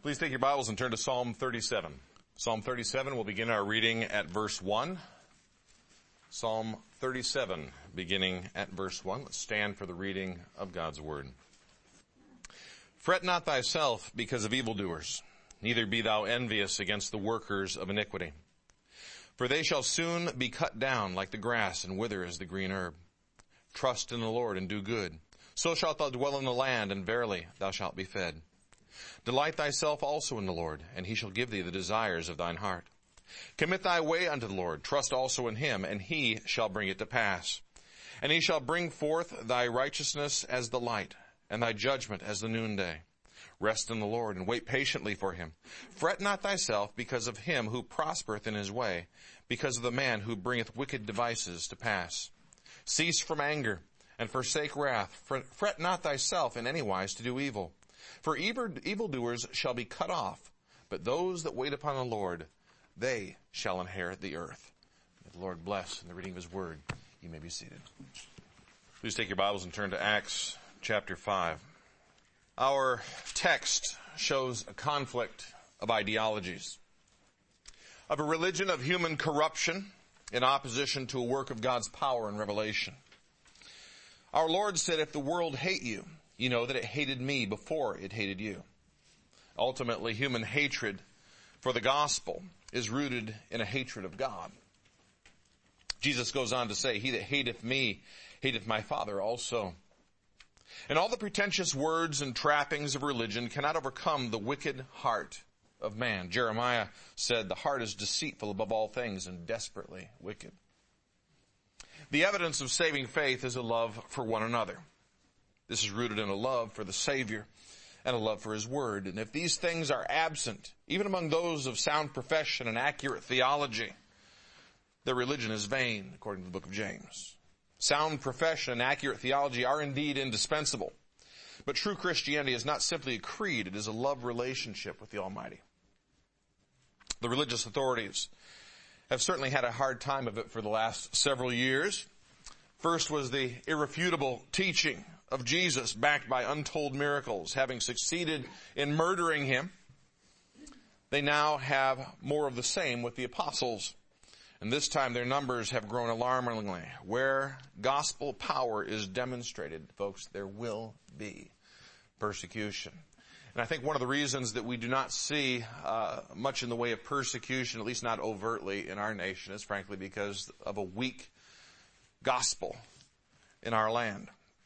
Please take your Bibles and turn to Psalm 37. Psalm 37, we'll begin our reading at verse 1. Psalm 37, beginning at verse 1. Let's stand for the reading of God's Word. Fret not thyself because of evildoers, neither be thou envious against the workers of iniquity. For they shall soon be cut down like the grass and wither as the green herb. Trust in the Lord and do good. So shalt thou dwell in the land, and verily thou shalt be fed. Delight thyself also in the Lord, and he shall give thee the desires of thine heart. Commit thy way unto the Lord, trust also in him, and he shall bring it to pass. And he shall bring forth thy righteousness as the light, and thy judgment as the noonday. Rest in the Lord, and wait patiently for him. Fret not thyself because of him who prospereth in his way, because of the man who bringeth wicked devices to pass. Cease from anger, and forsake wrath. Fret not thyself in any wise to do evil. For evildoers shall be cut off, but those that wait upon the Lord, they shall inherit the earth. May the Lord bless in the reading of his word. You may be seated. Please take your Bibles and turn to Acts chapter 5. Our text shows a conflict of ideologies, of a religion of human corruption in opposition to a work of God's power and revelation. Our Lord said, if the world hate you, you know that it hated me before it hated you. Ultimately, human hatred for the gospel is rooted in a hatred of God. Jesus goes on to say, he that hateth me, hateth my Father also. And all the pretentious words and trappings of religion cannot overcome the wicked heart of man. Jeremiah said, the heart is deceitful above all things and desperately wicked. The evidence of saving faith is a love for one another. This is rooted in a love for the Savior and a love for his word. And if these things are absent, even among those of sound profession and accurate theology, their religion is vain, according to the book of James. Sound profession and accurate theology are indeed indispensable. But true Christianity is not simply a creed, it is a love relationship with the Almighty. The religious authorities have certainly had a hard time of it for the last several years. First was the irrefutable teaching of Jesus, backed by untold miracles, having succeeded in murdering him. They now have more of the same with the apostles. And this time their numbers have grown alarmingly. Where gospel power is demonstrated, folks, there will be persecution. And I think one of the reasons that we do not see much in the way of persecution, at least not overtly in our nation, is frankly because of a weak gospel in our land.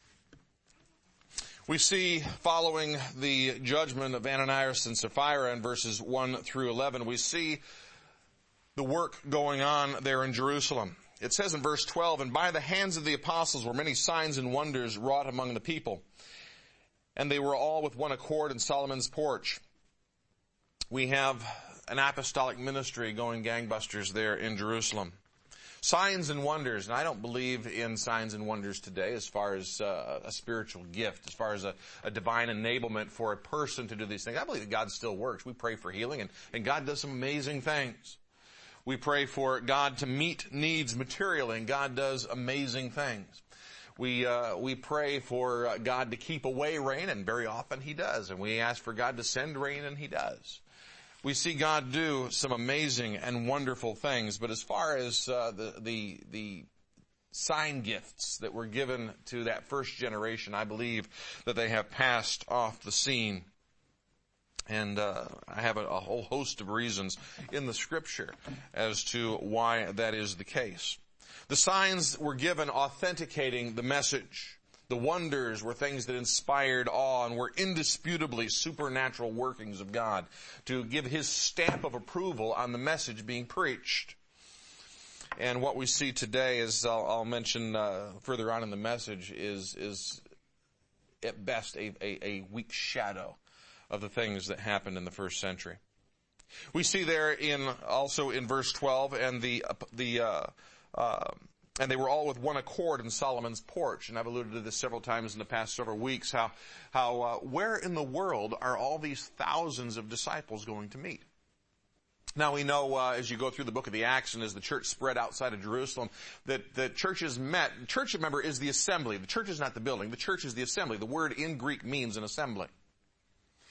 We see, following the judgment of Ananias and Sapphira in verses 1 through 11, we see the work going on there in Jerusalem. It says in verse 12, and by the hands of the apostles were many signs and wonders wrought among the people, and they were all with one accord in Solomon's porch. We have an apostolic ministry going gangbusters there in Jerusalem. Signs and wonders, and I don't believe in signs and wonders today as far as a spiritual gift, as far as a divine enablement for a person to do these things. I believe that God still works. We pray for healing, and God does some amazing things. We pray for God to meet needs materially, and God does amazing things. We pray for God to keep away rain, and very often he does. And we ask for God to send rain, and he does. We see God do some amazing and wonderful things. But as far as the sign gifts that were given to that first generation, I believe that they have passed off the scene. And I have a whole host of reasons in the Scripture as to why that is the case. The signs were given authenticating the message. The wonders were things that inspired awe and were indisputably supernatural workings of God to give his stamp of approval on the message being preached. And what we see today, as I'll mention further on in the message, is at best a weak shadow of the things that happened in the first century. We see there also in verse 12, and and they were all with one accord in Solomon's porch. And I've alluded to this several times in the past several weeks, how where in the world are all these thousands of disciples going to meet? Now we know, as you go through the book of the Acts and as the church spread outside of Jerusalem, that the churches met. Church, remember, is the assembly. The church is not the building. The church is the assembly. The word in Greek means an assembly.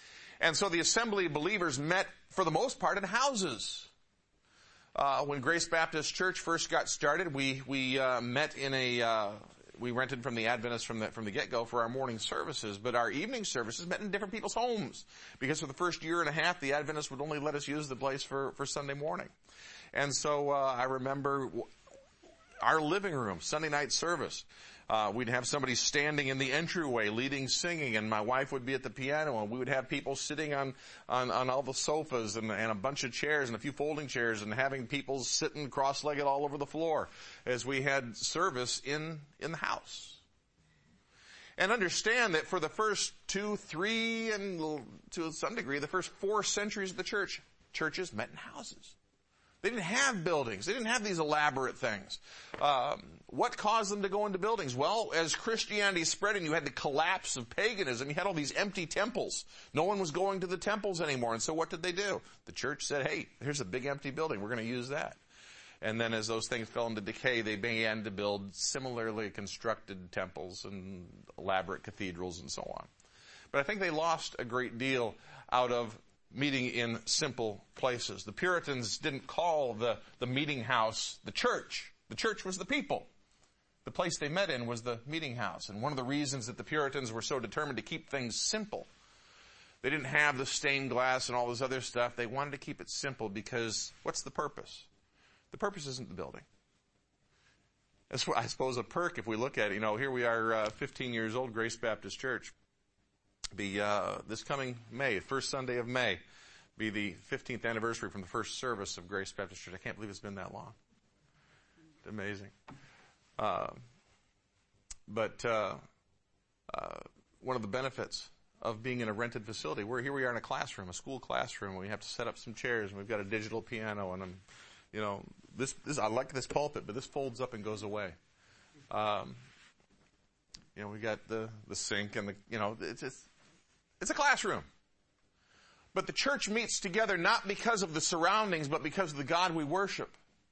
And so the assembly of believers met, for the most part, in houses. When Grace Baptist Church first got started, we met in we rented from the Adventists from the get-go for our morning services, but our evening services met in different people's homes, because for the first year and a half, the Adventists would only let us use the place for Sunday morning. And so I remember our living room, Sunday night service. We'd have somebody standing in the entryway leading singing, and my wife would be at the piano, and we would have people sitting on all the sofas and a bunch of chairs and a few folding chairs, and having people sitting cross-legged all over the floor as we had service in the house. And understand that for the first 2, 3, and to some degree, the first 4 centuries of the church, churches met in houses. They didn't have buildings. They didn't have these elaborate things. What caused them to go into buildings? Well, as Christianity spread and you had the collapse of paganism, you had all these empty temples. No one was going to the temples anymore. And so what did they do? The church said, hey, here's a big empty building. We're going to use that. And then as those things fell into decay, they began to build similarly constructed temples and elaborate cathedrals and so on. But I think they lost a great deal out of meeting in simple places. The Puritans didn't call the meeting house the church. The church was the people. The place they met in was the meeting house. And one of the reasons that the Puritans were so determined to keep things simple, they didn't have the stained glass and all this other stuff. They wanted to keep it simple because what's the purpose? The purpose isn't the building. That's, I suppose, a perk if we look at it. Here we are, 15 years old, Grace Baptist Church. Be this coming May, first Sunday of May, be the 15th anniversary from the first service of Grace Baptist Church. I can't believe it's been that long. It's amazing. But one of the benefits of being in a rented facility, here we are in a classroom, a school classroom. We have to set up some chairs, and we've got a digital piano, and this I like this pulpit, but this folds up and goes away. We got the sink and it's a classroom. But the church meets together not because of the surroundings, but because of the God we worship.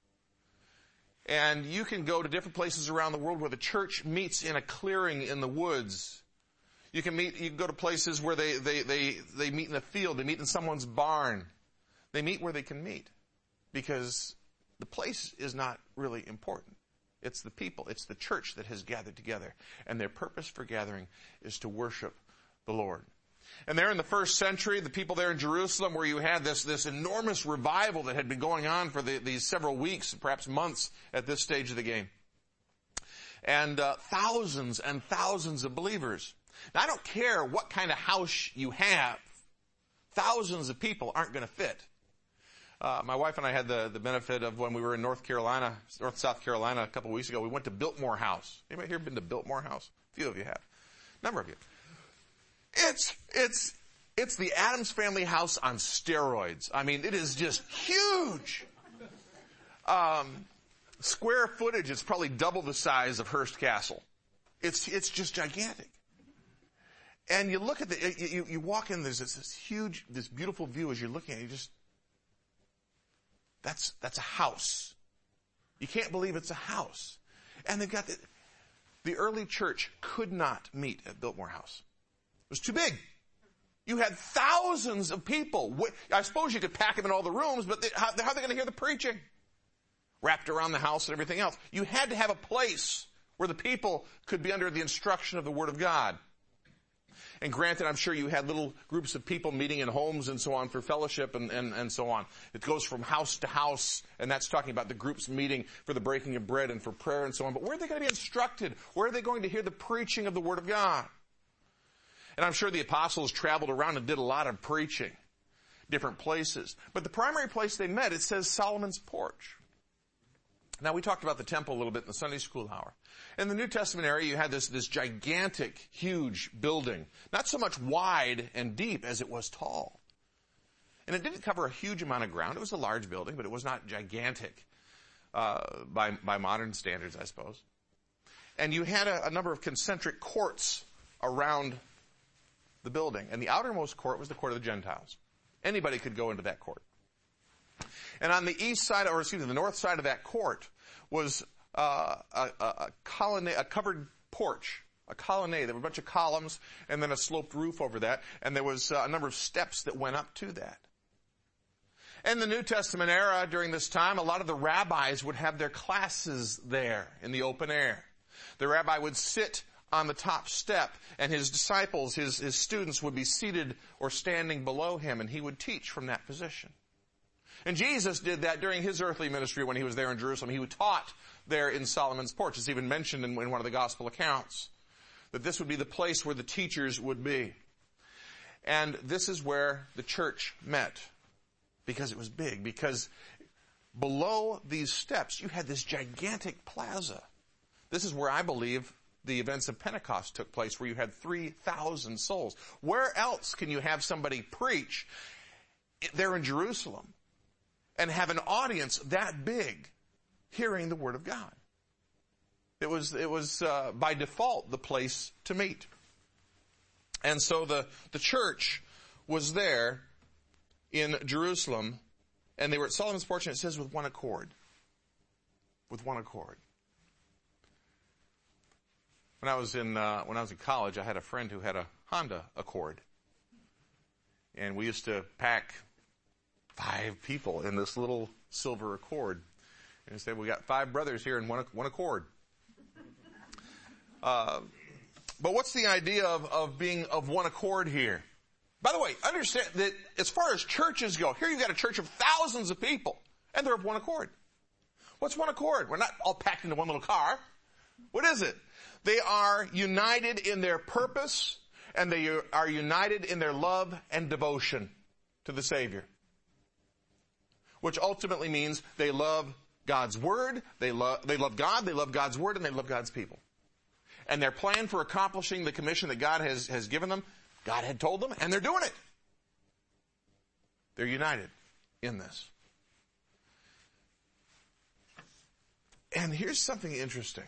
And you can go to different places around the world where the church meets in a clearing in the woods. You can go to places where they meet in a field, they meet in someone's barn. They meet where they can meet. Because the place is not really important. It's the people, it's the church that has gathered together. And their purpose for gathering is to worship the Lord. And there in the first century, the people there in Jerusalem, where you had this enormous revival that had been going on for these several weeks, perhaps months at this stage of the game. And thousands and thousands of believers. Now, I don't care what kind of house you have. Thousands of people aren't going to fit. My wife and I had the benefit of when we were in North South Carolina a couple of weeks ago, we went to Biltmore House. Anybody here been to Biltmore House? A few of you have. A number of you. It's the Addams Family house on steroids. I mean, it is just huge. Square footage, it's probably double the size of Hearst Castle. It's just gigantic. And you look at you walk in, there's this beautiful view as you're looking at it, that's a house. You can't believe it's a house. And they've got the early church could not meet at Biltmore House. It was too big. You had thousands of people. I suppose you could pack them in all the rooms, but how are they going to hear the preaching? Wrapped around the house and everything else. You had to have a place where the people could be under the instruction of the Word of God. And granted, I'm sure you had little groups of people meeting in homes and so on for fellowship and so on. It goes from house to house, and that's talking about the groups meeting for the breaking of bread and for prayer and so on. But where are they going to be instructed? Where are they going to hear the preaching of the Word of God? And I'm sure the apostles traveled around and did a lot of preaching, different places. But the primary place they met, it says Solomon's Porch. Now, we talked about the temple a little bit in the Sunday school hour. In the New Testament area, you had this gigantic, huge building. Not so much wide and deep as it was tall. And it didn't cover a huge amount of ground. It was a large building, but it was not gigantic by modern standards, I suppose. And you had a number of concentric courts around the building. And the outermost court was the court of the Gentiles. Anybody could go into that court. And on the the north side of that court was a covered porch a colonnade. There were a bunch of columns and then a sloped roof over that. And there was a number of steps that went up to that. In the New Testament era, during this time, a lot of the rabbis would have their classes there in the open air. The rabbi would sit on the top step, and his disciples, his students, would be seated or standing below him, and he would teach from that position. And Jesus did that during his earthly ministry when he was there in Jerusalem. He taught there in Solomon's porch. It's even mentioned in one of the gospel accounts that this would be the place where the teachers would be. And this is where the church met, because it was big, because below these steps you had this gigantic plaza. This is where I believe the events of Pentecost took place, where you had 3,000 souls. Where else can you have somebody preach there in Jerusalem and have an audience that big hearing the Word of God? It was by default the place to meet. And so the church was there in Jerusalem, and they were at Solomon's porch, and it says with one accord. With one accord. When I was in college, I had a friend who had a Honda Accord. And we used to pack 5 people in this little silver Accord. And he said, we got 5 brothers here in one Accord. But what's the idea of being of one accord here? By the way, understand that as far as churches go, here you've got a church of thousands of people, and they're of one accord. What's one accord? We're not all packed into one little car. What is it? They are united in their purpose, and they are united in their love and devotion to the Savior. Which ultimately means they love God's Word, they love God, they love God's Word, and they love God's people. And their plan for accomplishing the commission that God has given them, God had told them, and they're doing it. They're united in this. And here's something interesting.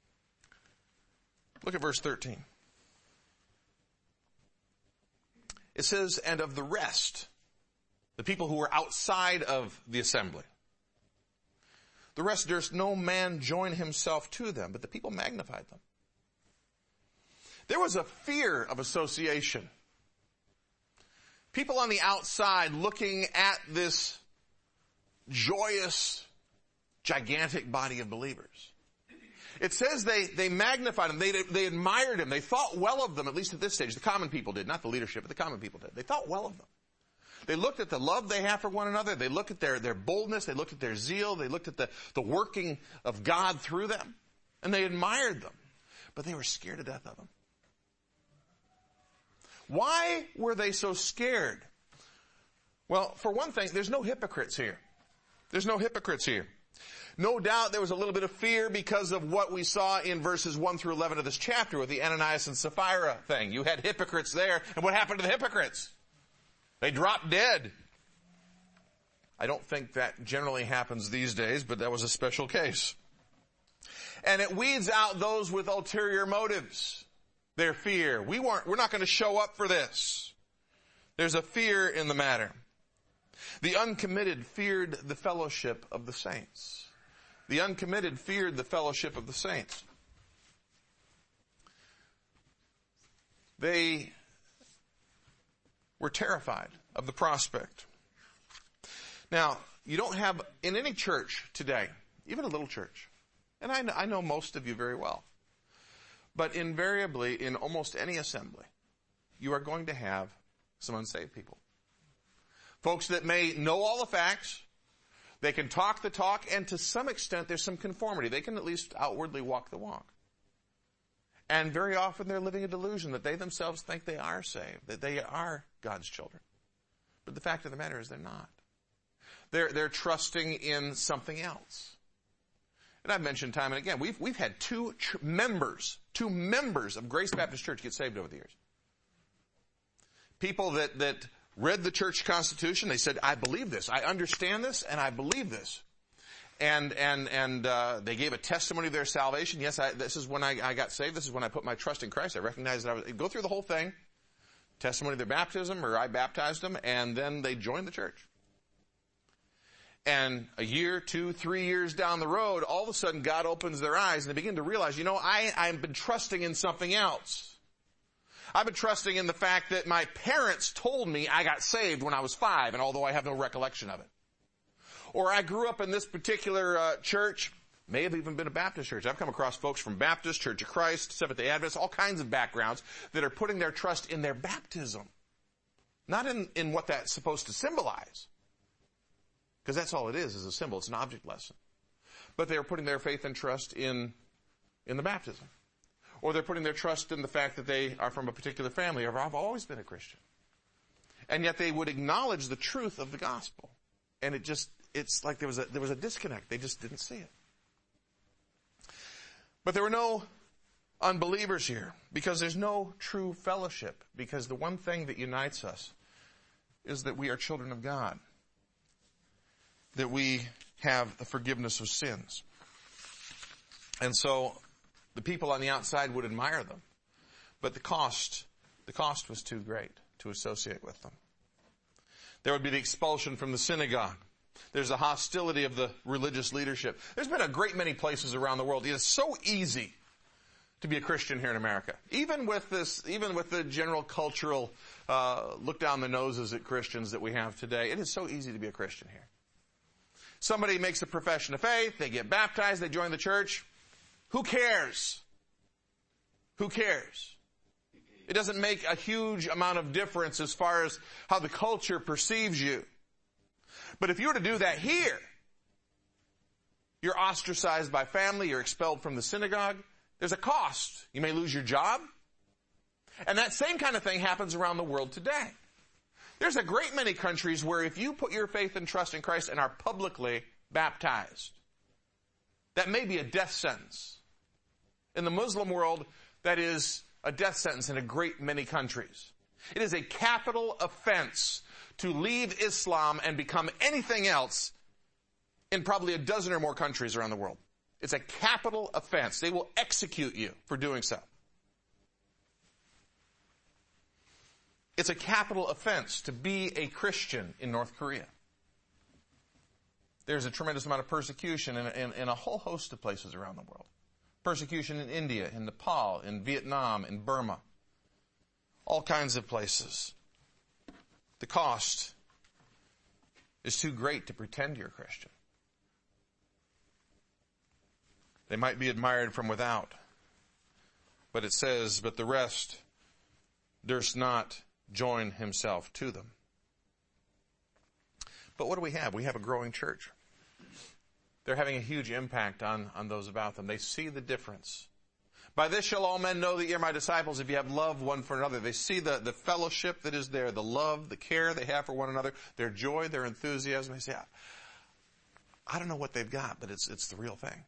Look at verse 13. It says, and of the rest, the people who were outside of the assembly, the rest durst no man join himself to them, but the people magnified them. There was a fear of association. People on the outside looking at this joyous, gigantic body of believers. It says they magnified them. They admired him. They thought well of them, at least at this stage. The common people did, not the leadership, but the common people did. They thought well of them. They looked at the love they have for one another. They looked at their boldness. They looked at their zeal. They looked at the working of God through them. And they admired them. But they were scared to death of them. Why were they so scared? Well, for one thing, there's no hypocrites here. There's no hypocrites here. No doubt there was a little bit of fear because of what we saw in verses 1 through 11 of this chapter with the Ananias and Sapphira thing. You had hypocrites there, and what happened to the hypocrites? They dropped dead. I don't think that generally happens these days, but that was a special case. And it weeds out those with ulterior motives. Their fear. We're not going to show up for this. There's a fear in the matter. The uncommitted feared the fellowship of the saints. The uncommitted feared the fellowship of the saints. They were terrified of the prospect. Now, you don't have, in any church today, even a little church, and I know most of you very well, but invariably, in almost any assembly, you are going to have some unsaved people. Folks that may know all the facts, they can talk the talk, and to some extent there's some conformity. They can at least outwardly walk the walk. And very often they're living a delusion that they themselves think they are saved, that they are God's children. But the fact of the matter is they're not. They're trusting in something else. And I've mentioned time and again, we've had two members of Grace Baptist Church get saved over the years. People that read the church constitution, they said, I believe this, I understand this, and I believe this. And they gave a testimony of their salvation. Yes, this is when I got saved. This is when I put my trust in Christ. I recognized that I was, go through the whole thing, testimony of their baptism, or I baptized them, and then they joined the church. And a year, 2, 3 years down the road, all of a sudden God opens their eyes and they begin to realize, I've been trusting in something else. I've been trusting in the fact that my parents told me I got saved when I was 5, and although I have no recollection of it. Or I grew up in this particular church, may have even been a Baptist church. I've come across folks from Baptist, Church of Christ, Seventh-day Adventists, all kinds of backgrounds that are putting their trust in their baptism. Not in what that's supposed to symbolize. Because that's all it is a symbol. It's an object lesson. But they're putting their faith and trust in the baptism. Or they're putting their trust in the fact that they are from a particular family, or I've always been a Christian. And yet they would acknowledge the truth of the gospel. And it's like there was a disconnect. They just didn't see it. But there were no unbelievers here, because there's no true fellowship. Because the one thing that unites us is that we are children of God. That we have the forgiveness of sins. And so the people on the outside would admire them. But the cost was too great to associate with them. There would be the expulsion from the synagogue. There's the hostility of the religious leadership. There's been a great many places around the world. It is so easy to be a Christian here in America. Even with the general cultural look down the noses at Christians that we have today, it is so easy to be a Christian here. Somebody makes a profession of faith, they get baptized, they join the church. Who cares? Who cares? It doesn't make a huge amount of difference as far as how the culture perceives you. But if you were to do that here, you're ostracized by family, you're expelled from the synagogue, there's a cost. You may lose your job. And that same kind of thing happens around the world today. There's a great many countries where if you put your faith and trust in Christ and are publicly baptized, that may be a death sentence. In the Muslim world, that is a death sentence in a great many countries. It is a capital offense to leave Islam and become anything else in probably a dozen or more countries around the world. It's a capital offense. They will execute you for doing so. It's a capital offense to be a Christian in North Korea. There's a tremendous amount of persecution in a whole host of places around the world. Persecution in India, in Nepal, in Vietnam, in Burma. All kinds of places. The cost is too great to pretend you're a Christian. They might be admired from without. But it says, but the rest durst not join himself to them. But what do we have? We have a growing church. They're having a huge impact on those about them. They see the difference. By this shall all men know that ye are my disciples, if you have love one for another. They see the fellowship that is there, the love, the care they have for one another, their joy, their enthusiasm. They say, I don't know what they've got, but it's the real thing.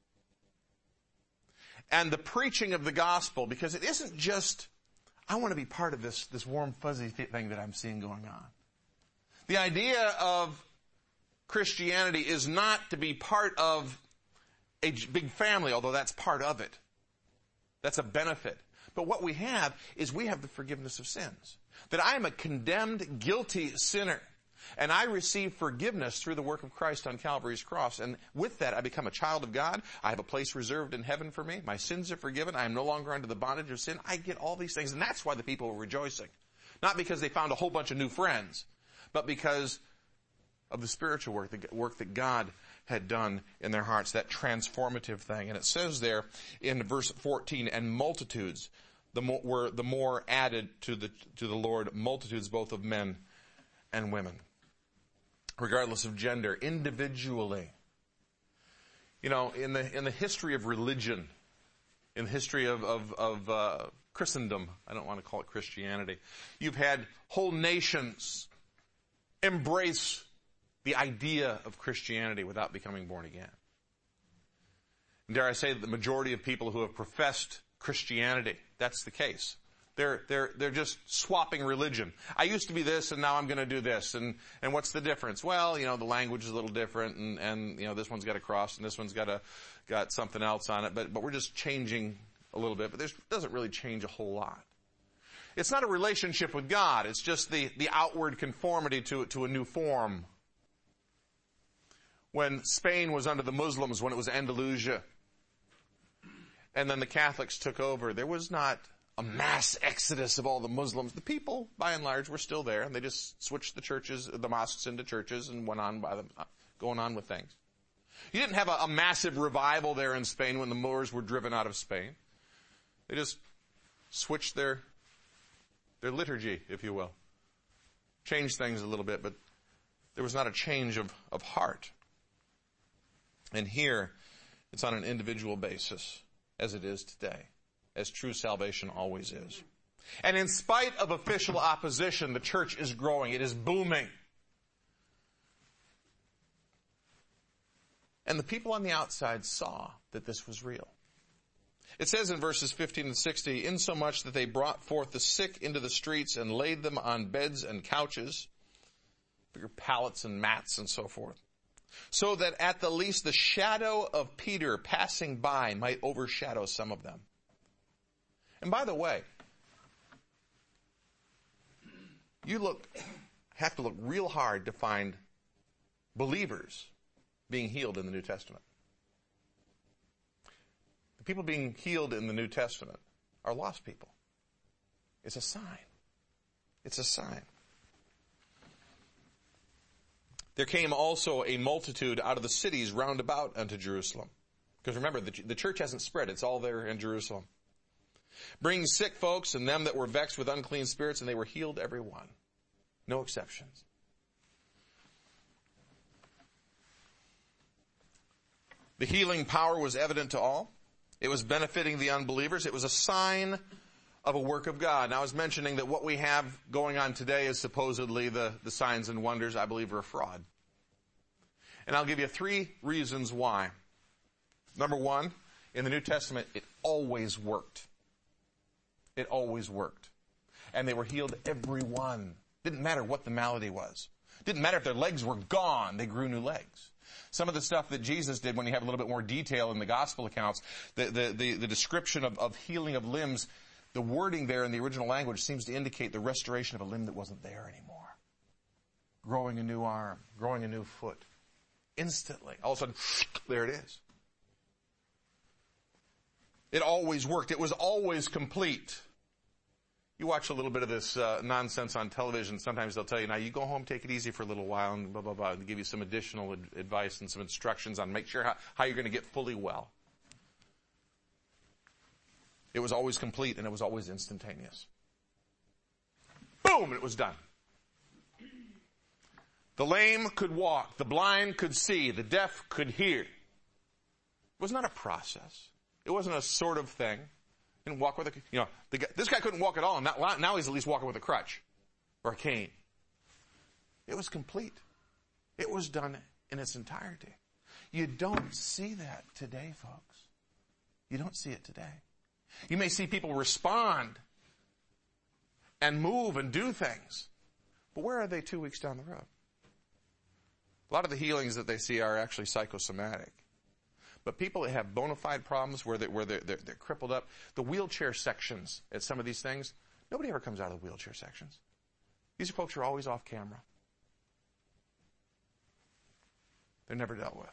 And the preaching of the gospel, because it isn't just, I want to be part of this warm, fuzzy thing that I'm seeing going on. The idea of Christianity is not to be part of a big family, although that's part of it. That's a benefit. But what we have is we have the forgiveness of sins. That I am a condemned, guilty sinner. And I receive forgiveness through the work of Christ on Calvary's cross. And with that, I become a child of God. I have a place reserved in heaven for me. My sins are forgiven. I am no longer under the bondage of sin. I get all these things. And that's why the people were rejoicing. Not because they found a whole bunch of new friends, but because of the spiritual work that God had done in their hearts, that transformative thing. And it says there in verse 14, and multitudes were the more added to the Lord, multitudes both of men and women, regardless of gender, individually. You know, in the history of religion, in the history of Christendom, I don't want to call it Christianity, you've had whole nations embrace the idea of Christianity without becoming born again. And dare I say that the majority of people who have professed Christianity, that's the case. They're just swapping religion. I used to be this and now I'm going to do this. And what's the difference? Well, you know, the language is a little different and you know, this one's got a cross and this one's got something else on it. But we're just changing a little bit. But this doesn't really change a whole lot. It's not a relationship with God. It's just the outward conformity to a new form. when Spain was under the Muslims, when it was Andalusia, and then the Catholics took over, there was not a mass exodus of all the Muslims. The people, by and large, were still there, and they just switched the churches, the mosques into churches, and went on by them, going on with things. You didn't have a massive revival there in Spain when the Moors were driven out of Spain. They just switched their liturgy, if you will. Changed things a little bit, but there was not a change of heart. And here, it's on an individual basis, as it is today, as true salvation always is. And in spite of official opposition, the church is growing. It is booming. And the people on the outside saw that this was real. It says in verses 15 and 60, insomuch that they brought forth the sick into the streets and laid them on beds and couches, bigger pallets and mats and so forth, so that at the least the shadow of Peter passing by might overshadow some of them. And by the way, you have to look real hard to find believers being healed in the New Testament. The people being healed in the New Testament are lost people. It's a sign. It's a sign. There came also a multitude out of the cities round about unto Jerusalem. Because remember, the church hasn't spread. It's all there in Jerusalem. Bringing sick folks and them that were vexed with unclean spirits, and they were healed every one. No exceptions. The healing power was evident to all. It was benefiting the unbelievers. It was a sign of a work of God. Now, I was mentioning that what we have going on today is supposedly the signs and wonders, I believe, are a fraud. And I'll give you 3 reasons why. Number 1, in the New Testament, it always worked. It always worked. And they were healed, every one. Didn't matter what the malady was. Didn't matter if their legs were gone, they grew new legs. Some of the stuff that Jesus did, when you have a little bit more detail in the gospel accounts, the description of healing of limbs, the wording there in the original language seems to indicate the restoration of a limb that wasn't there anymore. Growing a new arm, growing a new foot. Instantly. All of a sudden, there it is. It always worked. It was always complete. You watch a little bit of this nonsense on television. Sometimes they'll tell you, now you go home, take it easy for a little while, and blah, blah, blah, and give you some additional advice and some instructions on make sure how you're going to get fully well. It was always complete, and it was always instantaneous. Boom, and it was done. The lame could walk. The blind could see. The deaf could hear. It was not a process. It wasn't a sort of thing. Didn't walk with this guy couldn't walk at all, and now he's at least walking with a crutch or a cane. It was complete. It was done in its entirety. You don't see that today, folks. You don't see it today. You may see people respond and move and do things, but where are they 2 weeks down the road? A lot of the healings that they see are actually psychosomatic. But people that have bona fide problems where they're crippled up, the wheelchair sections at some of these things, nobody ever comes out of the wheelchair sections. These folks are always off camera. They're never dealt with.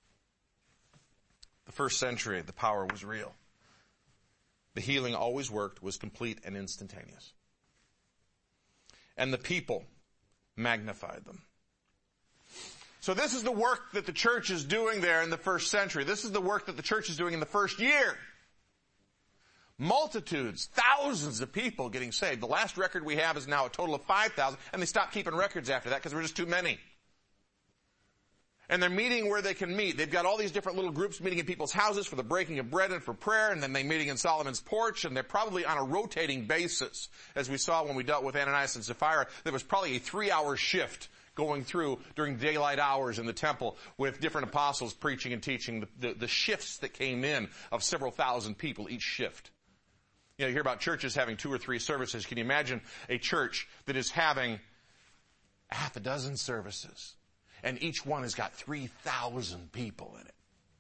The first century, the power was real. The healing always worked, was complete and instantaneous. And the people magnified them. So this is the work that the church is doing there in the first century. This is the work that the church is doing in the first year. Multitudes, thousands of people getting saved. The last record we have is now a total of 5,000, and they stopped keeping records after that because there were just too many. And they're meeting where they can meet. They've got all these different little groups meeting in people's houses for the breaking of bread and for prayer, and then they're meeting in Solomon's porch, and they're probably on a rotating basis. As we saw when we dealt with Ananias and Sapphira, there was probably a 3-hour shift going through during daylight hours in the temple with different apostles preaching and teaching, the shifts that came in of several thousand people each shift. You hear about churches having 2 or 3 services. Can you imagine a church that is having half a dozen services, and each one has got 3,000 people in it?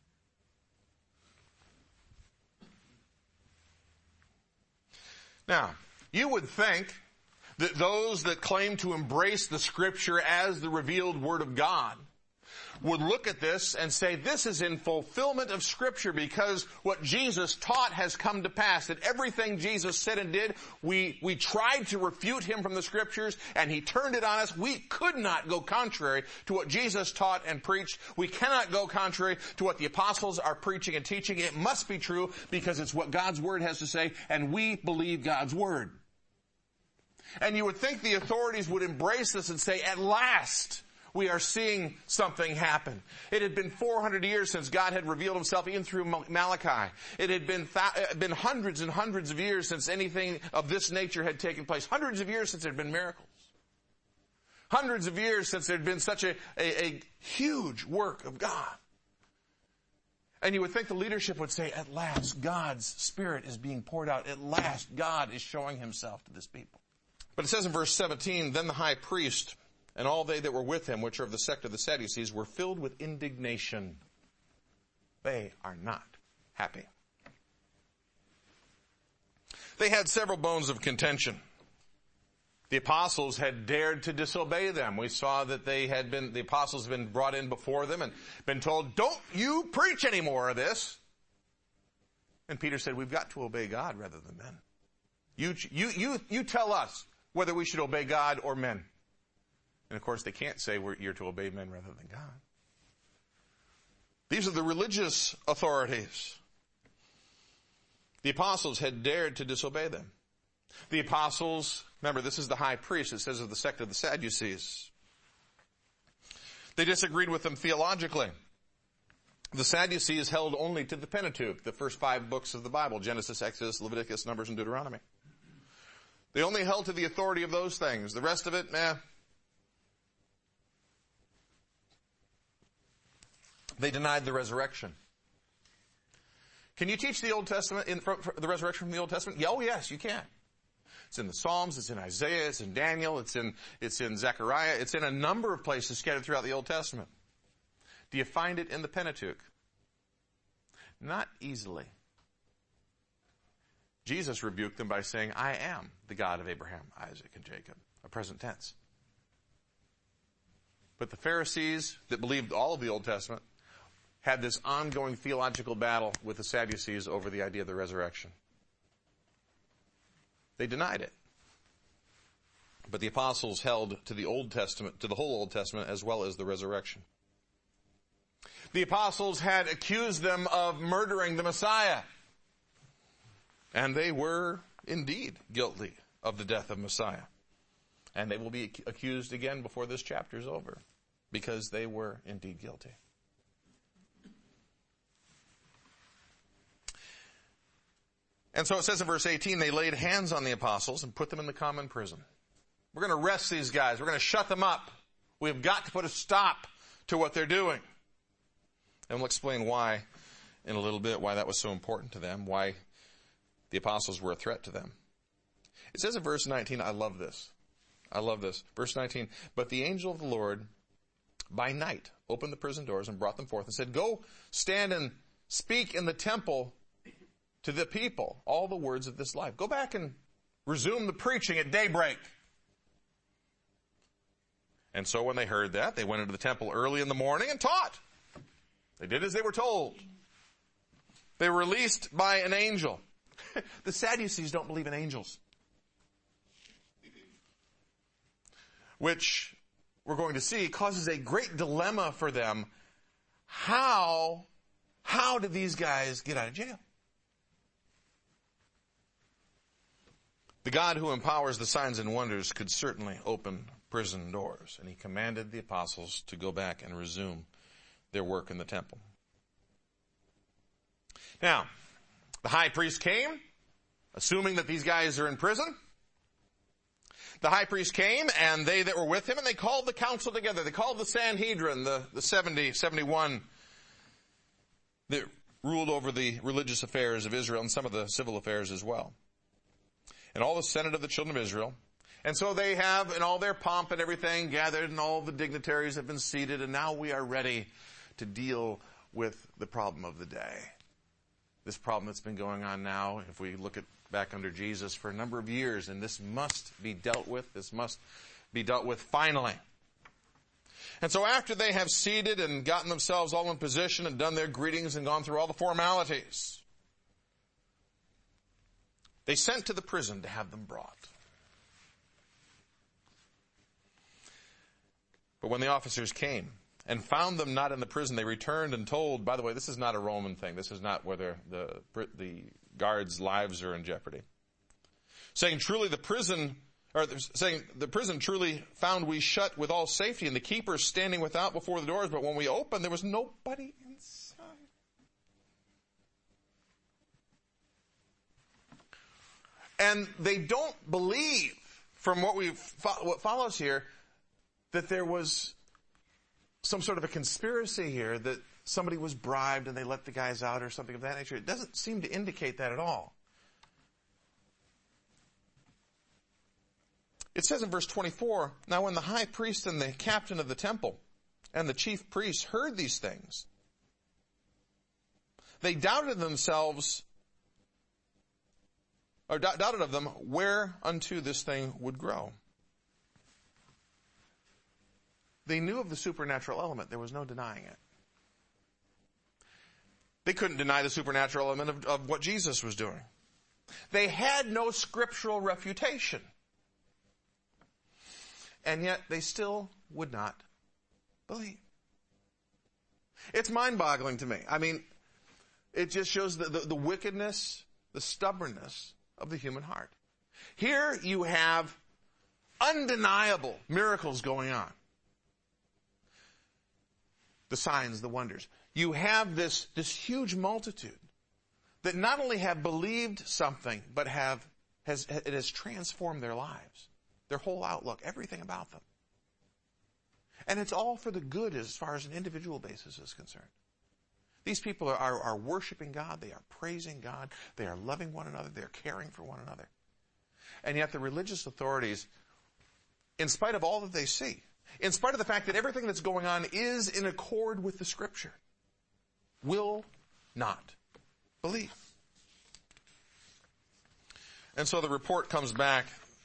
Now, you would think that those that claim to embrace the Scripture as the revealed Word of God would look at this and say, this is in fulfillment of Scripture, because what Jesus taught has come to pass. That everything Jesus said and did, we tried to refute him from the Scriptures, and he turned it on us. We could not go contrary to what Jesus taught and preached. We cannot go contrary to what the apostles are preaching and teaching. It must be true, because it's what God's Word has to say, and we believe God's Word. And you would think the authorities would embrace this and say, at last, we are seeing something happen. It had been 400 years since God had revealed himself even through Malachi. It had been hundreds and hundreds of years since anything of this nature had taken place. Hundreds of years since there had been miracles. Hundreds of years since there had been such a huge work of God. And you would think the leadership would say, at last, God's Spirit is being poured out. At last, God is showing himself to this people. But it says in verse 17, then the high priest and all they that were with him, which are of the sect of the Sadducees, were filled with indignation. They are not happy. They had several bones of contention. The apostles had dared to disobey them. We saw that the apostles had been brought in before them and been told, don't you preach any more of this. And Peter said, we've got to obey God rather than men. You tell us whether we should obey God or men. And of course, they can't say you're to obey men rather than God. These are the religious authorities. The apostles had dared to disobey them. The apostles, remember, this is the high priest. It says of the sect of the Sadducees. They disagreed with them theologically. The Sadducees held only to the Pentateuch, the first 5 books of the Bible, Genesis, Exodus, Leviticus, Numbers, and Deuteronomy. They only held to the authority of those things. The rest of it, They denied the resurrection. Can you teach the Old Testament, the resurrection from the Old Testament? Yeah, oh yes, you can. It's in the Psalms, it's in Isaiah, it's in Daniel, it's in Zechariah, it's in a number of places scattered throughout the Old Testament. Do you find it in the Pentateuch? Not easily. Jesus rebuked them by saying, I am the God of Abraham, Isaac, and Jacob. A present tense. But the Pharisees that believed all of the Old Testament had this ongoing theological battle with the Sadducees over the idea of the resurrection. They denied it. But the apostles held to the Old Testament, to the whole Old Testament, as well as the resurrection. The apostles had accused them of murdering the Messiah. And they were indeed guilty of the death of Messiah. And they will be accused again before this chapter is over, because they were indeed guilty. And so it says in verse 18, they laid hands on the apostles and put them in the common prison. We're going to arrest these guys. We're going to shut them up. We've got to put a stop to what they're doing. And we'll explain why in a little bit, why that was so important to them, why the apostles were a threat to them. It says in verse 19, I love this. Verse 19, but the angel of the Lord by night opened the prison doors and brought them forth and said, go stand and speak in the temple to the people all the words of this life. Go back and resume the preaching at daybreak. And so when they heard that, they went into the temple early in the morning and taught. They did as they were told. They were released by an angel. The Sadducees don't believe in angels. Which we're going to see causes a great dilemma for them. How did these guys get out of jail? The God who empowers the signs and wonders could certainly open prison doors. And he commanded the apostles to go back and resume their work in the temple. Now, the high priest came, assuming that these guys are in prison. The high priest came, and they that were with him, and they called the council together. They called the Sanhedrin, the 71 that ruled over the religious affairs of Israel and some of the civil affairs as well. And all the Senate of the children of Israel. And so they have, in all their pomp and everything, gathered, and all the dignitaries have been seated, and now we are ready to deal with the problem of the day. This problem that's been going on now, if we look back under Jesus for a number of years, and this must be dealt with. This must be dealt with finally. And so after they have seated and gotten themselves all in position and done their greetings and gone through all the formalities, they sent to the prison to have them brought. But when the officers came and found them not in the prison, they returned and told, by the way, this is not a Roman thing. This is not whether the guards' lives are in jeopardy. Saying the prison truly found we shut with all safety and the keepers standing without before the doors, but when we opened, there was nobody inside. And they don't believe, from what follows here, that there was some sort of a conspiracy here, that somebody was bribed and they let the guys out or something of that nature. It doesn't seem to indicate that at all. It says in verse 24, now when the high priest and the captain of the temple and the chief priests heard these things, they doubted themselves, or doubted of them, whereunto this thing would grow. They knew of the supernatural element. There was no denying it. They couldn't deny the supernatural element of what Jesus was doing. They had no scriptural refutation. And yet they still would not believe. It's mind-boggling to me. I mean, it just shows the wickedness, the stubbornness of the human heart. Here you have undeniable miracles going on. The signs, the wonders. You have this huge multitude that not only have believed something, but it has transformed their lives. Their whole outlook, everything about them. And it's all for the good as far as an individual basis is concerned. These people are worshiping God. They are praising God. They are loving one another. They're caring for one another. And yet the religious authorities, in spite of all that they see, in spite of the fact that everything that's going on is in accord with the Scripture, will not believe. And so the report comes back.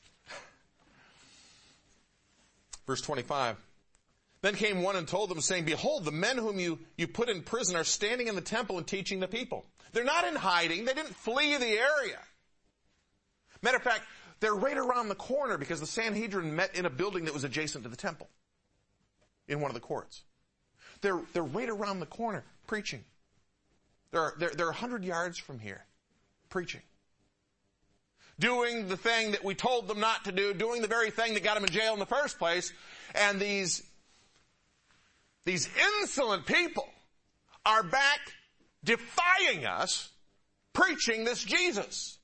Verse 25. Then came one and told them, saying, behold, the men whom you put in prison are standing in the temple and teaching the people. They're not in hiding. They didn't flee the area. Matter of fact, they're right around the corner because the Sanhedrin met in a building that was adjacent to the temple in one of the courts. They're right around the corner preaching. They're 100 yards from here preaching. Doing the thing that we told them not to do, doing the very thing that got them in jail in the first place. And these insolent people are back defying us, preaching this Jesus.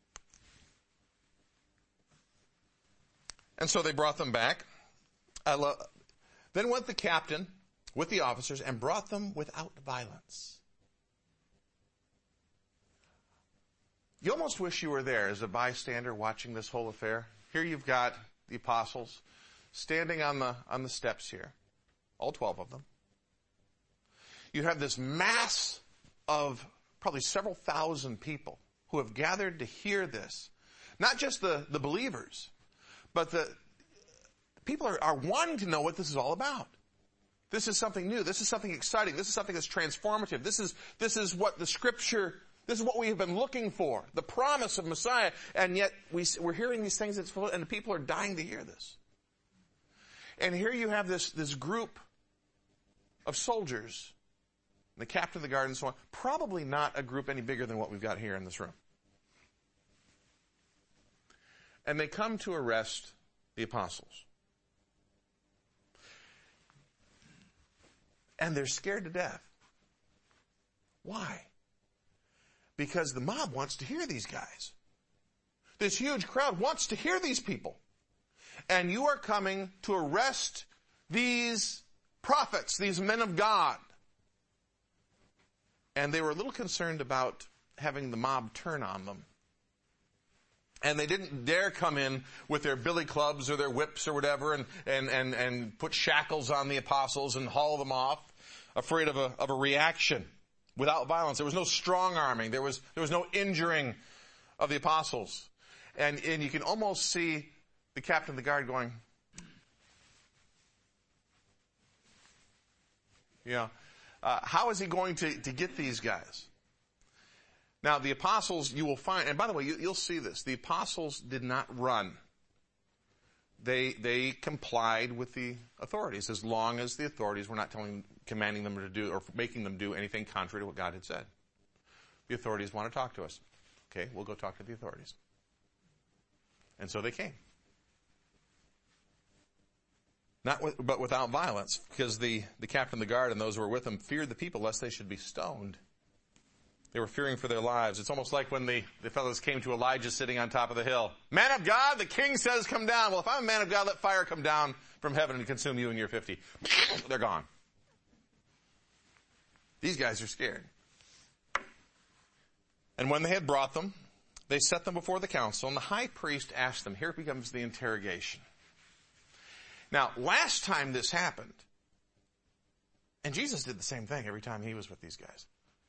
And so they brought them back. Then went the captain with the officers and brought them without violence. You almost wish you were there as a bystander watching this whole affair. Here you've got the apostles standing on the steps here, all 12 of them. You have this mass of probably several thousand people who have gathered to hear this. Not just the believers, but the people are wanting to know what this is all about. This is something new. This is something exciting. This is something that's transformative. This is what the Scripture, this is what we have been looking for, the promise of Messiah, and yet we're hearing these things, and the people are dying to hear this. And here you have this group of soldiers, the captain of the guard and so on, probably not a group any bigger than what we've got here in this room. And they come to arrest the apostles. And they're scared to death. Why? Because the mob wants to hear these guys. This huge crowd wants to hear these people. And you are coming to arrest these prophets, these men of God. And they were a little concerned about having the mob turn on them. And they didn't dare come in with their billy clubs or their whips or whatever and put shackles on the apostles and haul them off, afraid of a reaction without violence. There was no strong arming. There was no injuring of the apostles. And you can almost see the captain of the guard going, How is he going to get these guys? Now, the apostles, you will find, and by the way, you'll see this. The apostles did not run. They complied with the authorities as long as the authorities were not commanding them to do or making them do anything contrary to what God had said. The authorities want to talk to us. Okay, we'll go talk to the authorities. And so they came. But without violence, because the captain of the guard and those who were with him feared the people lest they should be stoned. They were fearing for their lives. It's almost like when the fellows came to Elijah sitting on top of the hill. Man of God, the king says come down. Well, if I'm a man of God, let fire come down from heaven and consume you and your 50. They're gone. These guys are scared. And when they had brought them, they set them before the council, and the high priest asked them. Here becomes the interrogation. Now, last time this happened, and Jesus did the same thing every time he was with these guys.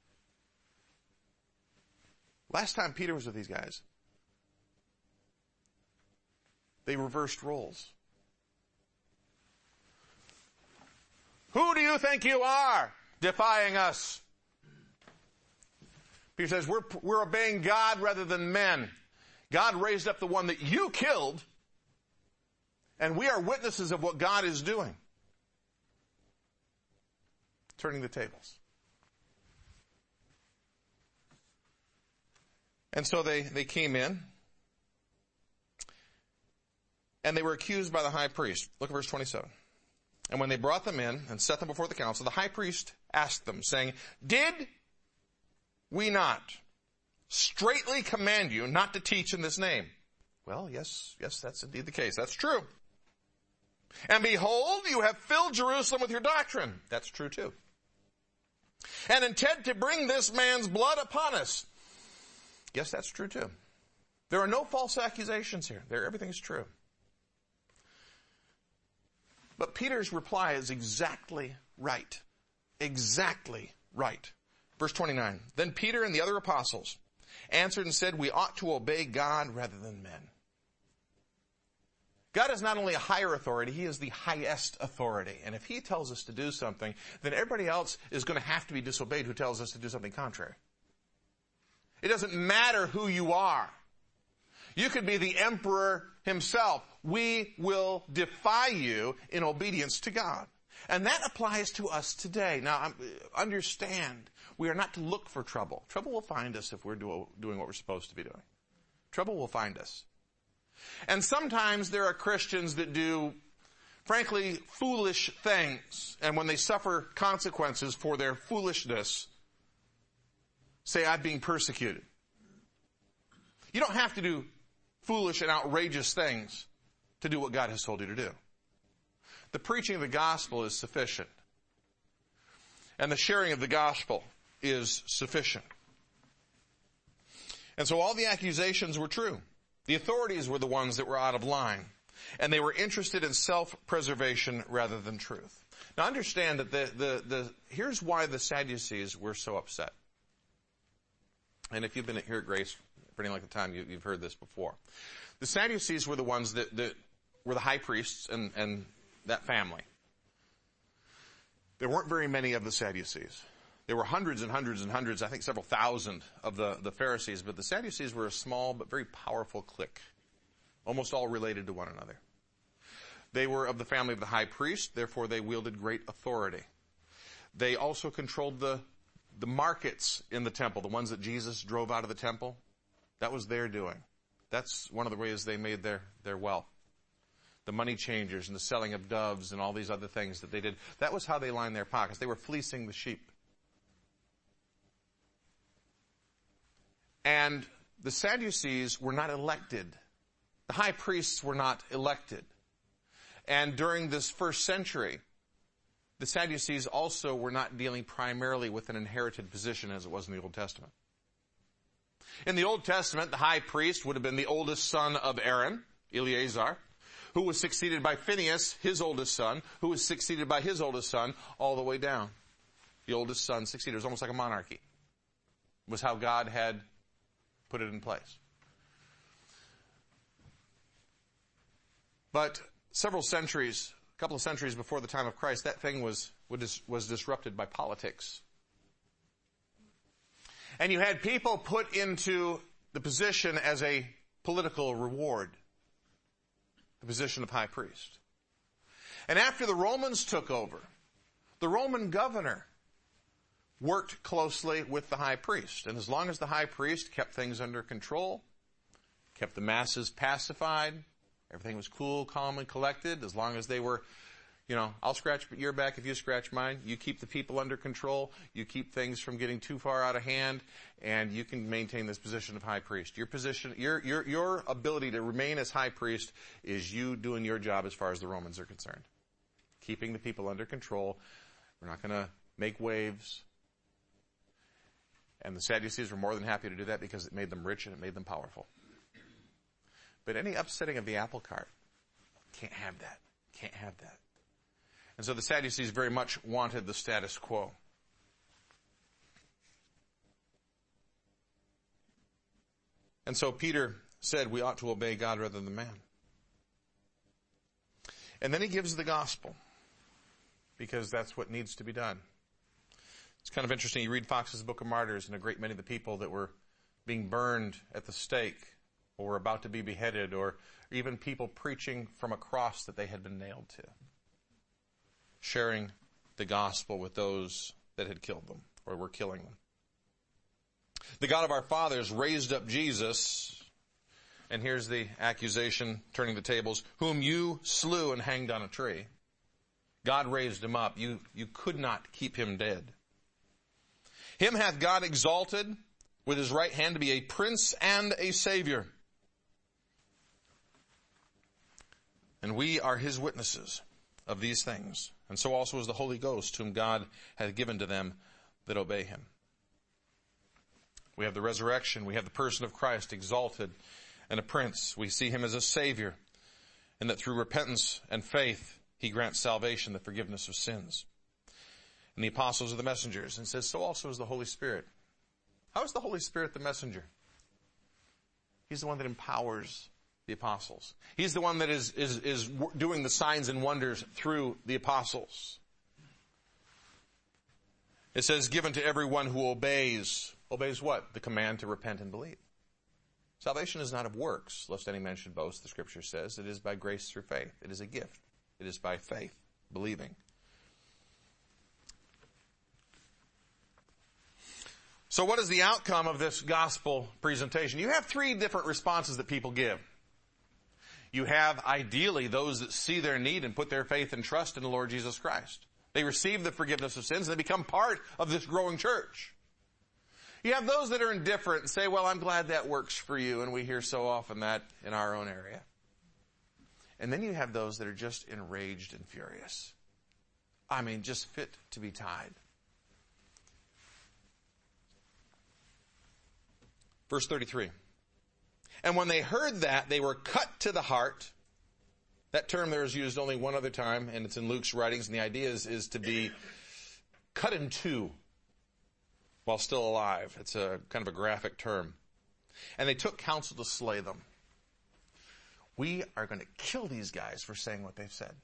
Last time Peter was with these guys, they reversed roles. Who do you think you are, defying us? Peter says, we're obeying God rather than men. God raised up the one that you killed, and we are witnesses of what God is doing. Turning the tables. And so they came in, and they were accused by the high priest. Look at verse 27. And when they brought them in and set them before the council, the high priest asked them, saying, Did we not straitly command you not to teach in this name? Well, yes, that's indeed the case. That's true. And behold, you have filled Jerusalem with your doctrine. That's true too. And intend to bring this man's blood upon us. Yes, that's true too. There are no false accusations here. Everything is true. But Peter's reply is exactly right. Exactly right. Verse 29. Then Peter and the other apostles answered and said, we ought to obey God rather than men. God is not only a higher authority, he is the highest authority. And if he tells us to do something, then everybody else is going to have to be disobeyed who tells us to do something contrary. It doesn't matter who you are. You could be the emperor himself. We will defy you in obedience to God. And that applies to us today. Now, understand, we are not to look for trouble. Trouble will find us if we're doing what we're supposed to be doing. Trouble will find us. And sometimes there are Christians that do, frankly, foolish things. And when they suffer consequences for their foolishness, say, I'm being persecuted. You don't have to do foolish and outrageous things to do what God has told you to do. The preaching of the gospel is sufficient. And the sharing of the gospel is sufficient. And so all the accusations were true. The authorities were the ones that were out of line. And they were interested in self-preservation rather than truth. Now understand that here's why the Sadducees were so upset. And if you've been here at Grace for any length of time, you've heard this before. The Sadducees were the ones that were the high priests and that family. There weren't very many of the Sadducees. There were hundreds and hundreds and hundreds, I think several thousand of the Pharisees, but the Sadducees were a small but very powerful clique, almost all related to one another. They were of the family of the high priest, therefore they wielded great authority. They also controlled the markets in the temple, the ones that Jesus drove out of the temple. That was their doing. That's one of the ways they made their wealth. The money changers and the selling of doves and all these other things that they did. That was how they lined their pockets. They were fleecing the sheep. And the Sadducees were not elected. The high priests were not elected. And during this first century, the Sadducees also were not dealing primarily with an inherited position as it was in the Old Testament. In the Old Testament, the high priest would have been the oldest son of Aaron, Eleazar, who was succeeded by Phinehas, his oldest son, who was succeeded by his oldest son, all the way down. The oldest son succeeded. It was almost like a monarchy. It was how God had put it in place. But several centuries, couple of centuries before the time of Christ, that thing was disrupted by politics. And you had people put into the position as a political reward, the position of high priest. And after the Romans took over, the Roman governor worked closely with the high priest. And as long as the high priest kept things under control, kept the masses pacified, everything was cool, calm, and collected, as long as they were, I'll scratch your back if you scratch mine. You keep the people under control. You keep things from getting too far out of hand, and you can maintain this position of high priest. Your position, your ability to remain as high priest is you doing your job as far as the Romans are concerned. Keeping the people under control. We're not going to make waves. And the Sadducees were more than happy to do that because it made them rich and it made them powerful. But any upsetting of the apple cart, can't have that. Can't have that. And so the Sadducees very much wanted the status quo. And so Peter said we ought to obey God rather than man. And then he gives the gospel, because that's what needs to be done. It's kind of interesting. You read Fox's Book of Martyrs, and a great many of the people that were being burned at the stake or were about to be beheaded, or even people preaching from a cross that they had been nailed to, sharing the gospel with those that had killed them or were killing them. The God of our fathers raised up Jesus, and here's the accusation turning the tables, whom you slew and hanged on a tree. God raised him up. You could not keep him dead. Him hath God exalted with his right hand to be a prince and a savior. And we are his witnesses of these things. And so also is the Holy Ghost, whom God hath given to them that obey him. We have the resurrection. We have the person of Christ exalted and a prince. We see him as a savior, and that through repentance and faith, he grants salvation, the forgiveness of sins. And the apostles are the messengers. And says, so also is the Holy Spirit. How is the Holy Spirit the messenger? He's the one that empowers the apostles. He's the one that is doing the signs and wonders through the apostles. It says, given to everyone who obeys. Obeys what? The command to repent and believe. Salvation is not of works, lest any man should boast, the scripture says. It is by grace through faith. It is a gift. It is by faith, believing. So what is the outcome of this gospel presentation? You have three different responses that people give. You have, ideally, those that see their need and put their faith and trust in the Lord Jesus Christ. They receive the forgiveness of sins and they become part of this growing church. You have those that are indifferent and say, well, I'm glad that works for you, and we hear so often that in our own area. And then you have those that are just enraged and furious. I mean, just fit to be tied. Verse 33. And when they heard that, they were cut to the heart. That term there is used only one other time, and it's in Luke's writings, and the idea is to be cut in two while still alive. It's a kind of a graphic term. And they took counsel to slay them. We are going to kill these guys for saying what they've said.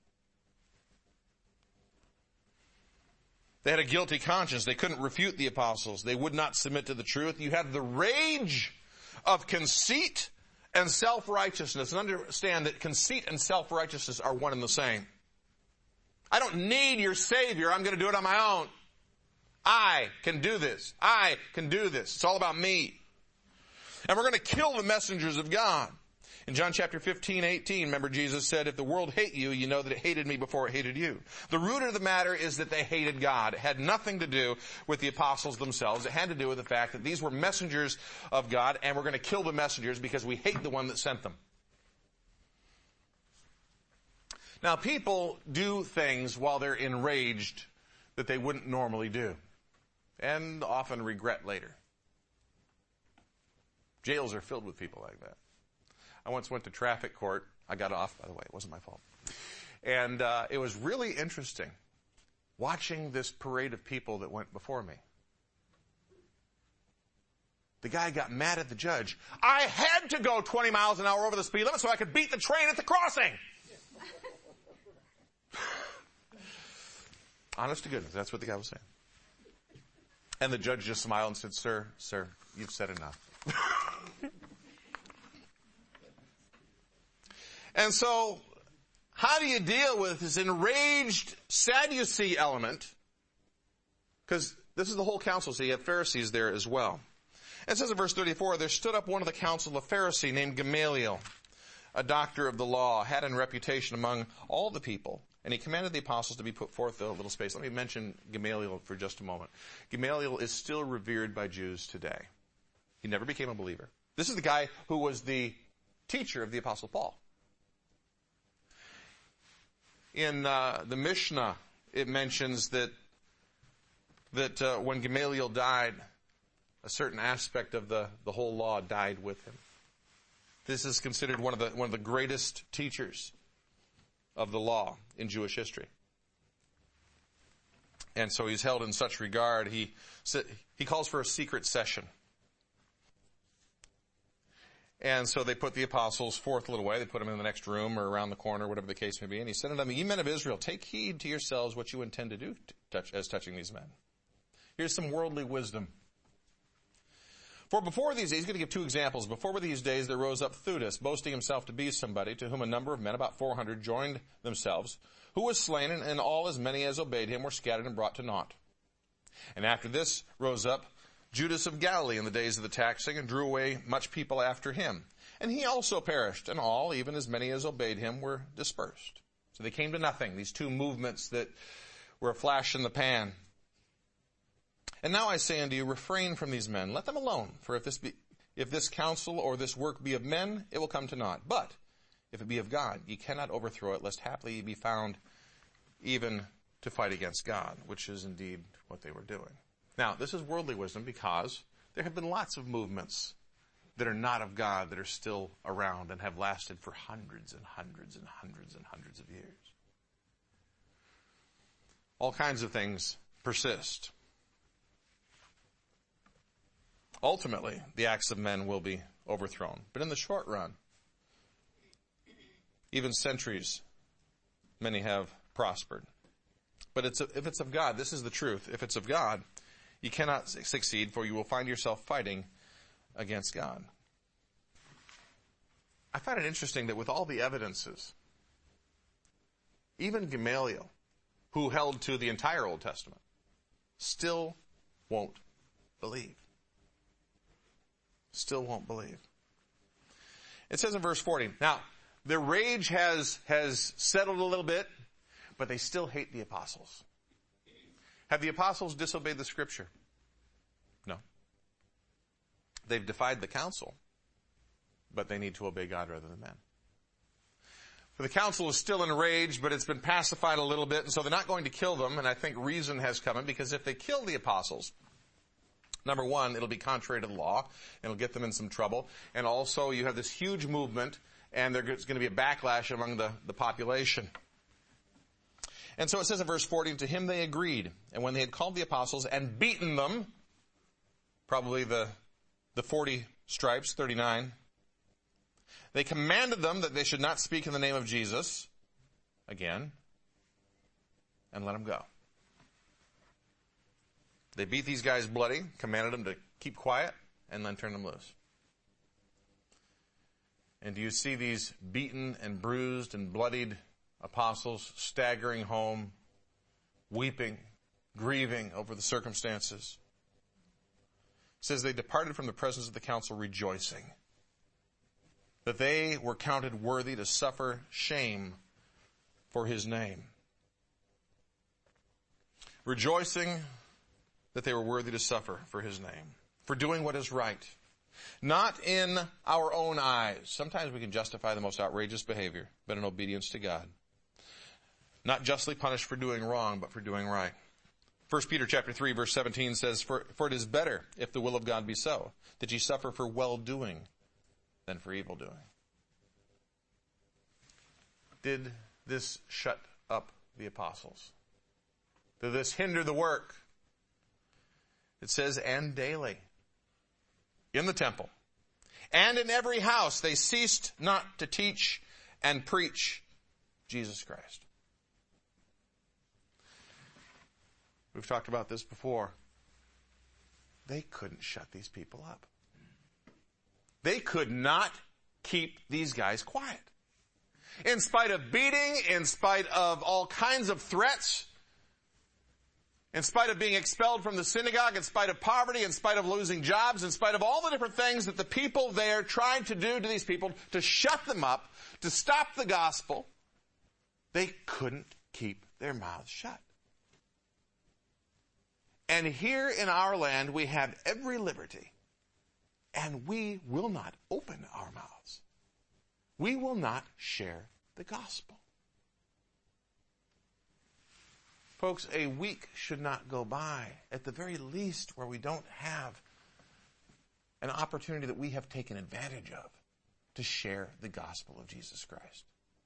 They had a guilty conscience. They couldn't refute the apostles. They would not submit to the truth. You had the rage of conceit and self-righteousness. And understand that conceit and self-righteousness are one and the same. I don't need your Savior. I'm going to do it on my own. I can do this. I can do this. It's all about me. And we're going to kill the messengers of God. In John chapter 15:18, remember Jesus said, if the world hate you, you know that it hated me before it hated you. The root of the matter is that they hated God. It had nothing to do with the apostles themselves. It had to do with the fact that these were messengers of God, and we're going to kill the messengers because we hate the one that sent them. Now, people do things while they're enraged that they wouldn't normally do, and often regret later. Jails are filled with people like that. I once went to traffic court. I got off, by the way. It wasn't my fault. And it was really interesting watching this parade of people that went before me. The guy got mad at the judge. I had to go 20 miles an hour over the speed limit so I could beat the train at the crossing. Honest to goodness, that's what the guy was saying. And the judge just smiled and said, Sir, you've said enough. And so, how do you deal with this enraged Sadducee element? Because this is the whole council, so you have Pharisees there as well. It says in verse 34, there stood up one of the council, a Pharisee named Gamaliel, a doctor of the law, had in reputation among all the people, and he commanded the apostles to be put forth a little space. Let me mention Gamaliel for just a moment. Gamaliel is still revered by Jews today. He never became a believer. This is the guy who was the teacher of the Apostle Paul. In the Mishnah, it mentions that when Gamaliel died, a certain aspect of the whole law died with him. This is considered one of the greatest teachers of the law in Jewish history. And so he's held in such regard. He calls for a secret session. And so they put the apostles forth a little way. They put them in the next room or around the corner, whatever the case may be. And he said unto them, Ye men of Israel, take heed to yourselves what you intend to do as touching these men. Here's some worldly wisdom. For before these days, he's going to give two examples. Before these days, there rose up Theudas, boasting himself to be somebody, to whom a number of men, about 400, joined themselves, who was slain, and all as many as obeyed him were scattered and brought to naught. And after this rose up Judas of Galilee in the days of the taxing, and drew away much people after him. And he also perished, and all, even as many as obeyed him, were dispersed. So they came to nothing, these two movements that were a flash in the pan. And now I say unto you, refrain from these men, let them alone. For if this counsel or this work be of men, it will come to naught. But if it be of God, ye cannot overthrow it, lest haply ye be found even to fight against God, which is indeed what they were doing. Now, this is worldly wisdom because there have been lots of movements that are not of God that are still around and have lasted for hundreds and hundreds and hundreds and hundreds of years. All kinds of things persist. Ultimately, the acts of men will be overthrown. But in the short run, even centuries, many have prospered. But if it's of God, this is the truth. If it's of God, you cannot succeed, for you will find yourself fighting against God. I find it interesting that with all the evidences, even Gamaliel, who held to the entire Old Testament, still won't believe. Still won't believe. It says in verse 40, now, their rage has settled a little bit, but they still hate the apostles. Have the apostles disobeyed the Scripture? No. They've defied the council, but they need to obey God rather than men. For the council is still enraged, but it's been pacified a little bit, and so they're not going to kill them, and I think reason has come in, because if they kill the apostles, number one, it'll be contrary to the law, and it'll get them in some trouble, and also you have this huge movement, and there's going to be a backlash among the population. And so it says in verse 40, to him they agreed. And when they had called the apostles and beaten them, probably the 40 stripes, 39, they commanded them that they should not speak in the name of Jesus again, and let them go. They beat these guys bloody, commanded them to keep quiet, and then turn them loose. And do you see these beaten and bruised and bloodied apostles staggering home, weeping, grieving over the circumstances? It says they departed from the presence of the council rejoicing that they were counted worthy to suffer shame for his name. Rejoicing that they were worthy to suffer for his name, for doing what is right, not in our own eyes. Sometimes we can justify the most outrageous behavior, but in obedience to God. Not justly punished for doing wrong, but for doing right. 1 Peter chapter 3, verse 17 says, For it is better, if the will of God be so, that ye suffer for well-doing than for evil-doing. Did this shut up the apostles? Did this hinder the work? It says, and daily, in the temple, and in every house, they ceased not to teach and preach Jesus Christ. We've talked about this before. They couldn't shut these people up. They could not keep these guys quiet. In spite of beating, in spite of all kinds of threats, in spite of being expelled from the synagogue, in spite of poverty, in spite of losing jobs, in spite of all the different things that the people there tried to do to these people to shut them up, to stop the gospel, they couldn't keep their mouths shut. And here in our land, we have every liberty, and we will not open our mouths. We will not share the gospel. Folks, a week should not go by, at the very least, where we don't have an opportunity that we have taken advantage of to share the gospel of Jesus Christ.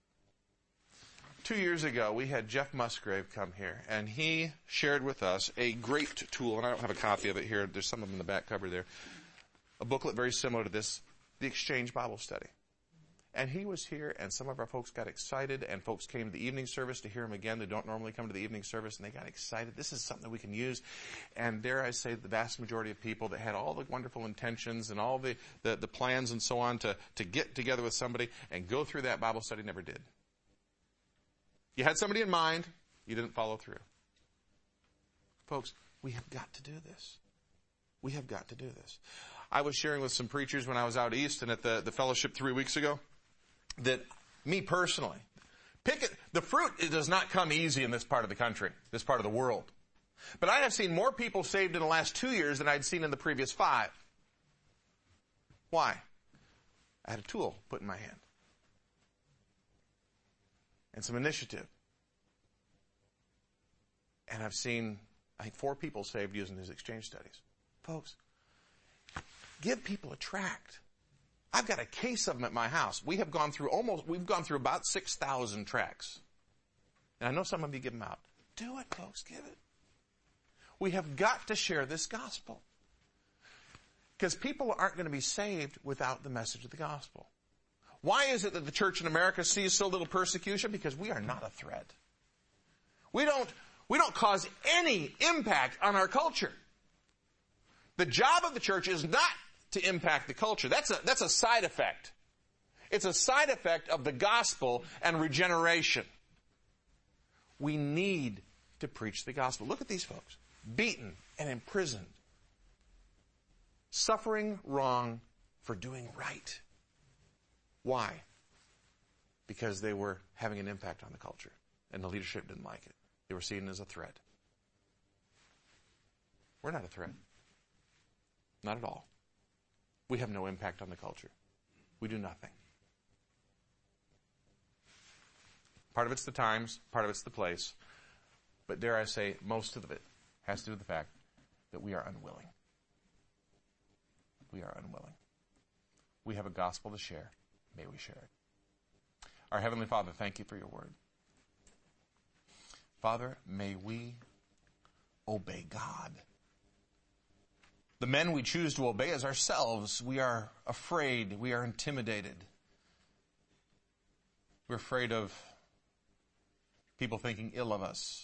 2 years ago, we had Jeff Musgrave come here, and he shared with us a great tool, and I don't have a copy of it here. There's some of them in the back cover there. A booklet very similar to this, the Exchange Bible Study. And he was here, and some of our folks got excited, and folks came to the evening service to hear him again. They don't normally come to the evening service, and they got excited. This is something that we can use. And dare I say, the vast majority of people that had all the wonderful intentions and all the plans and so on to get together with somebody and go through that Bible study never did. You had somebody in mind, you didn't follow through. Folks, we have got to do this. We have got to do this. I was sharing with some preachers when I was out east and at the fellowship 3 weeks ago that me personally, the fruit, it does not come easy in this part of the country, this part of the world. But I have seen more people saved in the last 2 years than I'd seen in the previous 5. Why? I had a tool put in my hand. And some initiative. And I've seen, I think, 4 people saved using these exchange studies. Folks, give people a tract. I've got a case of them at my house. We've gone through about 6,000 tracts. And I know some of you give them out. Do it, folks, give it. We have got to share this gospel. Because people aren't going to be saved without the message of the gospel. Why is it that the church in America sees so little persecution? Because we are not a threat. We don't cause any impact on our culture. The job of the church is not to impact the culture. That's a side effect. It's a side effect of the gospel and regeneration. We need to preach the gospel. Look at these folks. Beaten and imprisoned. Suffering wrong for doing right. Why? Because they were having an impact on the culture, and the leadership didn't like it. They were seen as a threat. We're not a threat. Not at all. We have no impact on the culture. We do nothing. Part of it's the times, part of it's the place, but dare I say, most of it has to do with the fact that we are unwilling. We are unwilling. We have a gospel to share. May we share it. Our Heavenly Father, thank you for your word. Father, may we obey God. The men we choose to obey as ourselves, we are afraid, we are intimidated. We're afraid of people thinking ill of us.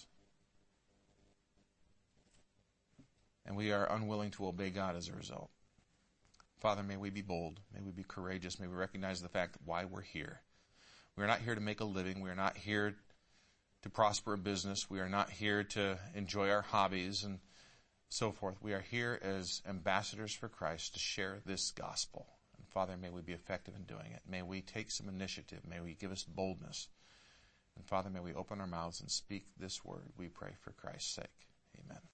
And we are unwilling to obey God as a result. Father, may we be bold. May we be courageous. May we recognize the fact that why we're here. We're not here to make a living. We're not here to prosper a business. We are not here to enjoy our hobbies and so forth. We are here as ambassadors for Christ to share this gospel. And Father, may we be effective in doing it. May we take some initiative. May we give us boldness. And Father, may we open our mouths and speak this word, we pray, for Christ's sake.